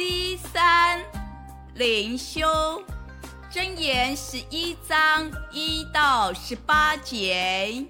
C3灵修箴言11章1到18节。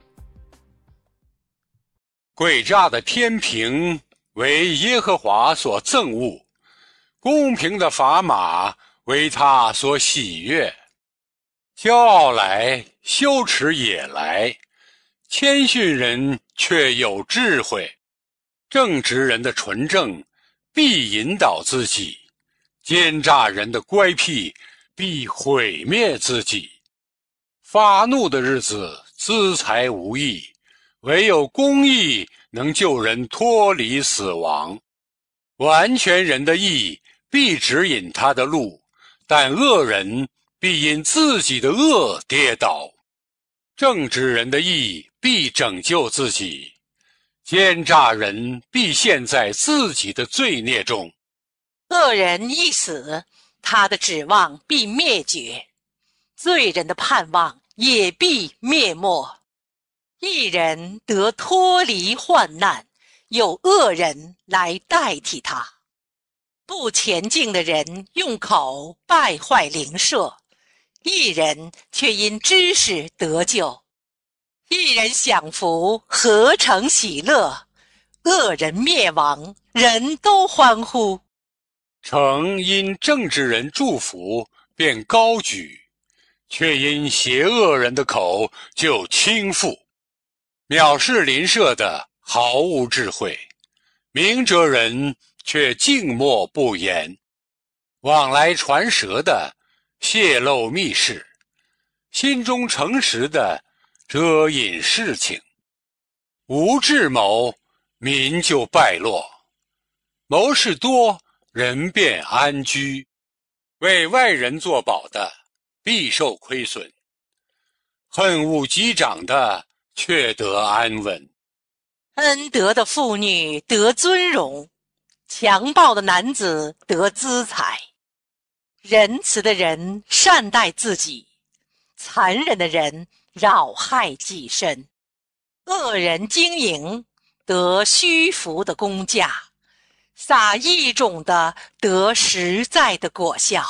诡诈的天平为耶和华所憎恶，公平的砝码为他所喜悦。骄傲来，羞耻也来，谦逊人却有智慧。正直人的纯正必引导自己，奸诈人的乖僻必毁灭自己。发怒的日子资财无益，唯有公义能救人脱离死亡。完全人的义必指引他的路，但恶人必因自己的恶跌倒。正直人的义必拯救自己，奸诈人必陷在自己的罪孽中。 恶人一死，他的指望必灭绝，罪人的盼望也必灭没。义人得脱离患难，有恶人来代替他。不前进的人用口败坏邻舍，义人却因知识得救。义人享福，何成喜乐；恶人灭亡，人都欢呼。 城因正直人祝福便高举，却因邪恶人的口就倾覆。藐视邻舍的毫无智慧，明哲人却静默不言。往来传舌的泄露密事，心中诚实的遮隐事情。无智谋，民就败落；谋士多，人便安居。为外人作保的必受亏损，恨恶击掌的却得安稳。 恩德的妇女得尊荣，强暴的男子得资财。仁慈的人善待自己，残忍的人扰害己身。恶人经营得虚浮的工价，撒义种的得实在的果效。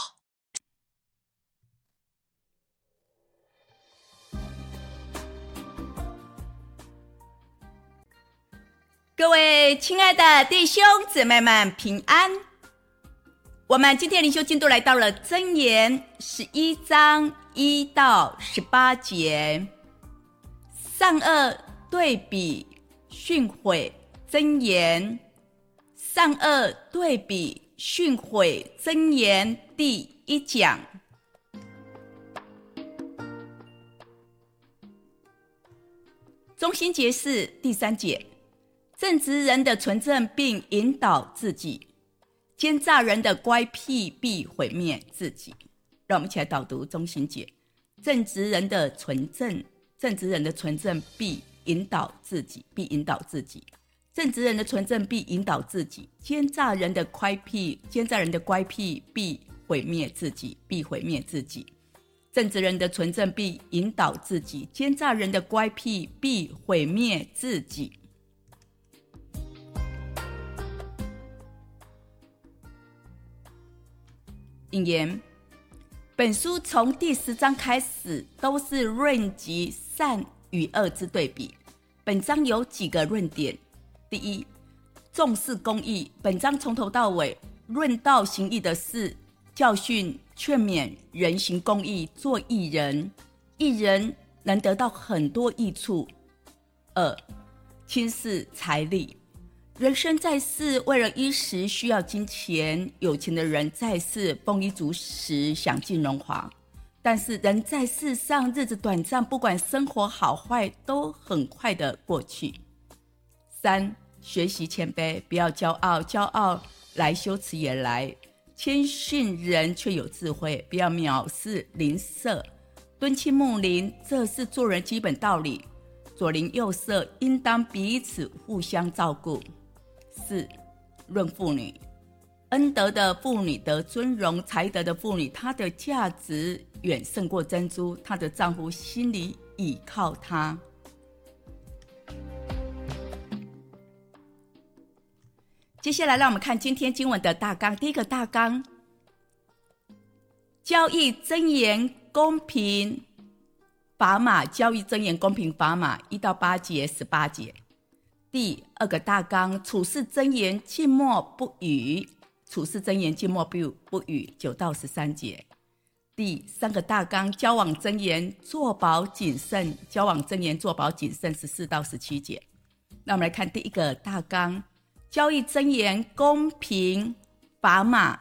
各位亲爱的弟兄姊妹们平安。我们今天灵修进度来到了箴言11章1到18节。善恶对比训诲箴言，善恶对比训诲箴言第1讲。中心节是第3节。正直人的纯正并引导自己，奸诈人的乖僻必毁灭自己。让我们一起来导读中心节。正直人的纯正必引导自己，正直人的纯正必引导自己，奸诈人的乖僻必毁灭自己，正直人的纯正必引导自己，奸诈人的乖僻必毁灭自己。引言：本书从第10章开始都是论及善与恶之对比。本章有几个论点。第一，重视公义。本章从头到尾论到行义的事，教训劝勉人行公义，做义人。义人能得到很多益处。2，轻视财力。人生在世，为了衣食需要金钱，有钱的人在世丰衣足食，享尽荣华。但是人在世上日子短暂，不管生活好坏都很快的过去。3，学习谦卑，不要骄傲，骄傲来羞耻也来。谦逊人却有智慧，不要藐视邻舍，敦亲睦邻，这是做人基本道理。左邻右舍应当彼此互相照顾。4，论妇女。恩德的妇女得尊荣，才德的妇女她的价值远胜过珍珠，她的丈夫心里倚靠她。 接下来让我们看今天经文的大纲。第一个大纲，交易箴言公平砝码，交易箴言公平砝码1到8节18节。第二个大纲，处事箴言静默不语，处事箴言静默不语9到13节。第三个大纲，交往箴言作保谨慎，交往箴言作保谨慎14到17节。那我们来看第一个大纲，交易箴言公平砝码。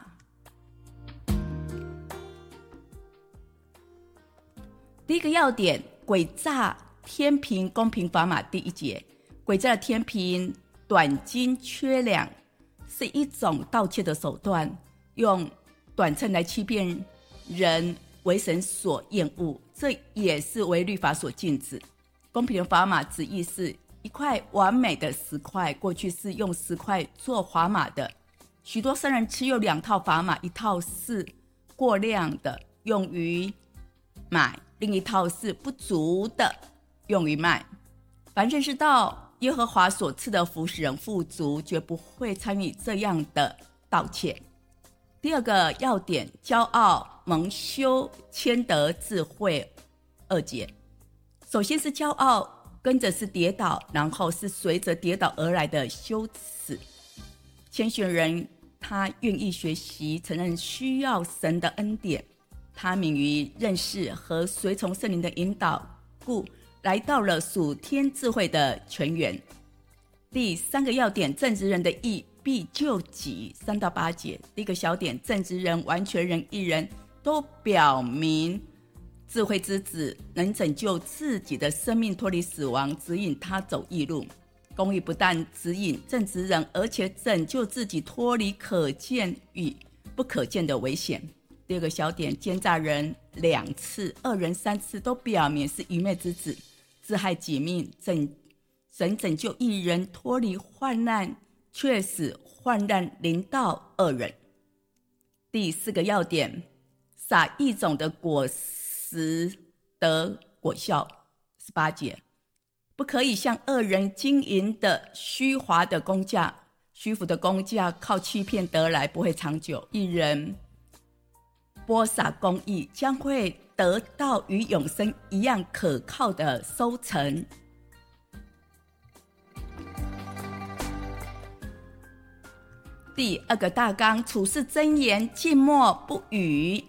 第一个要点，诡诈天平公平砝码第1节。诡诈的天平短斤缺两，是一种盗窃的手段，用短秤来欺骗人，为神所厌恶，这也是为律法所禁止。公平的砝码指意是一块完美的石块，过去是用石块做砝码的，许多商人持有2套砝码，一套是过量的，用于买，另一套是不足的，用于卖。凡认识到耶和华所赐的福使人富足，绝不会参与这样的盗窃。第二个要点，骄傲蒙羞谦得智慧2节。首先是骄傲，跟着是跌倒，然后是随着跌倒而来的羞耻。谦逊人他愿意学习，承认需要神的恩典，他敏于认识和随从圣灵的引导，故来到了属天智慧的泉源。第三个要点，正直人的义必救己3到8节。第一个小点，正直人、完全人、义人都表明智慧之子能拯救自己的生命脱离死亡，指引他走义路。公义不但指引正直人，而且拯救自己脱离可见与不可见的危险。第二个小点，奸诈人2次，恶人3次，都表明是愚昧之子，自害己命。神拯救义人脱离患难，却使患难临到恶人。第四个要点，撒异种的果实得果效18节。不可以向恶人经营的虚华的工价，虚浮的工价靠欺骗得来，不会长久。义人播撒公义，将会得到与永生一样可靠的收成。第二个大纲，处事箴言静默不语。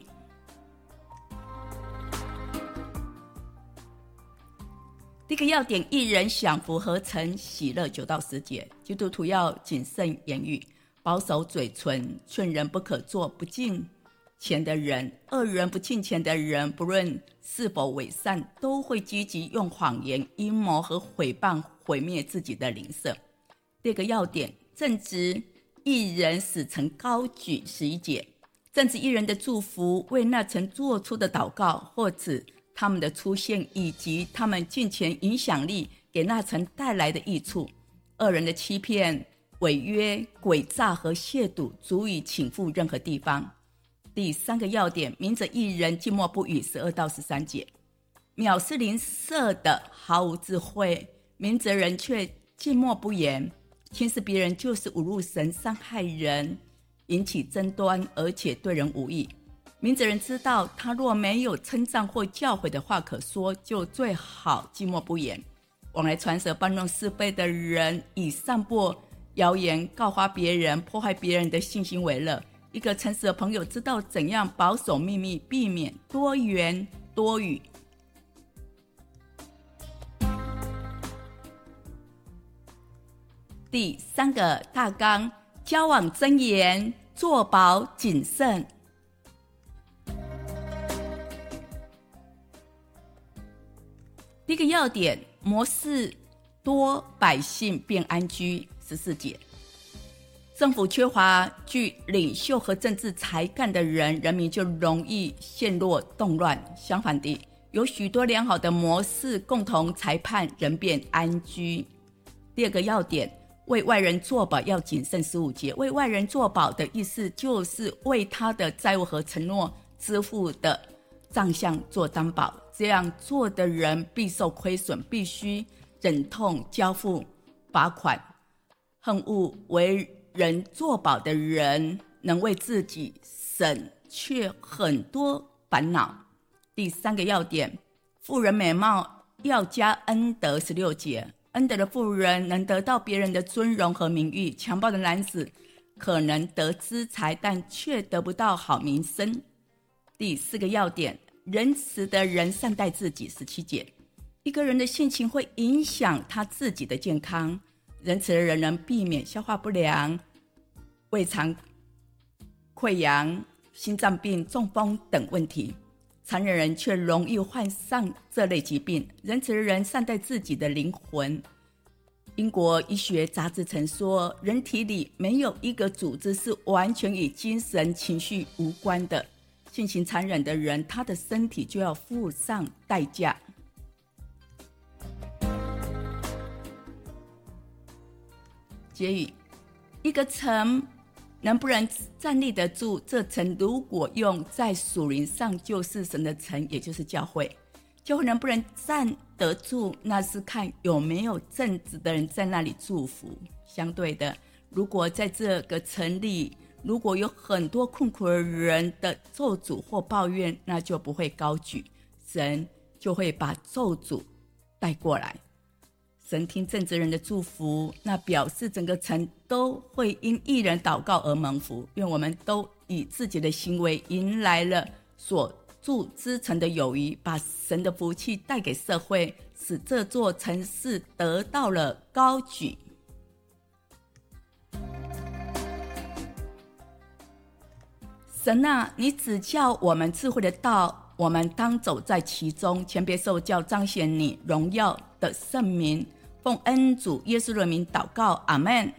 第一个要点，义人享福合成喜乐9到10节。基督徒要谨慎言语，保守嘴唇，劝人不可做不敬虔的人。恶人不敬虔的人，不论是否伪善，都会积极用谎言、阴谋和毁谤毁灭自己的灵舍。第二个要点，正直义人使曾高举11节。正直义人的祝福，为那曾做出的祷告，或者他们的出现，以及他们金钱影响力给那曾带来的益处。恶人的欺骗、违约、诡诈和亵渎，足以倾覆任何地方。第三个要点，明着义人静默不语12到13节。藐视邻舍的毫无智慧，明哲人却静默不言。轻视别人就是侮辱神，伤害人，引起争端，而且对人无益。明哲人知道，他若没有称赞或教诲的话可说，就最好静默不言。往来传舌、搬弄是非的人，以散播谣言、告发别人、破坏别人的信心为乐。一个诚实的朋友知道怎样保守秘密，避免多言多语。第三个大纲，交往箴言作保谨慎。第一个要点，谋事多，百姓便安居14节。政府缺乏具领袖和政治才干的人，人民就容易陷入动乱。相反地，有许多良好的模式共同裁判，人便安居。第二个要点，为外人作保要谨慎15节。为外人作保的意思，就是为他的债务和承诺支付的账项做担保。这样做的人必受亏损，必须忍痛交付罚款。恨恶为人作保的人，能为自己省却很多烦恼。第3个要点，富人美貌要加恩德16节，恩德的富人能得到别人的尊荣和名誉，强暴的男子可能得资财，但却得不到好名声。第4个要点，仁慈的人善待自己17节，一个人的性情会影响他自己的健康，仁慈的人能避免消化不良、胃肠溃疡、心脏病、中风等问题，残忍人却容易患上这类疾病。仁慈的人善待自己的灵魂。英国医学杂志曾说，人体里没有一个组织是完全与精神情绪无关的，性情残忍的人，他的身体就要付上代价。结语，一个城能不能站立得住，这城如果用在属灵上，就是神的城，也就是教会。教会能不能站得住，那是看有没有正直的人在那里祝福。相对的，如果在这个城里，如果有很多困苦的人的咒诅或抱怨，那就不会高举，神就会把咒诅带过来。神听正直人的祝福，那表示整个城都会因义人祷告而蒙福。愿我们都以自己的行为迎来了所住之城的友谊，把神的福气带给社会，使这座城市得到了高举。神啊，你指教我们智慧的道，我们当走在其中，前别受教，彰显你荣耀的圣名。奉恩主耶稣的名祷告，阿们。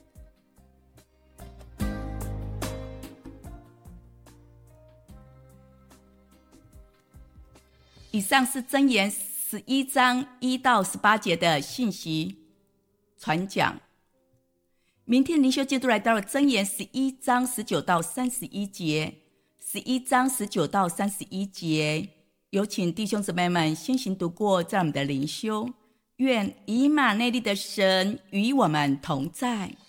以上是箴言11章1到18节的信息传讲。明天灵修进度来到了箴言11章19到31节，11章19到31节，有请弟兄姊妹们先行读过，在我们的灵修。愿以马内利的神与我们同在。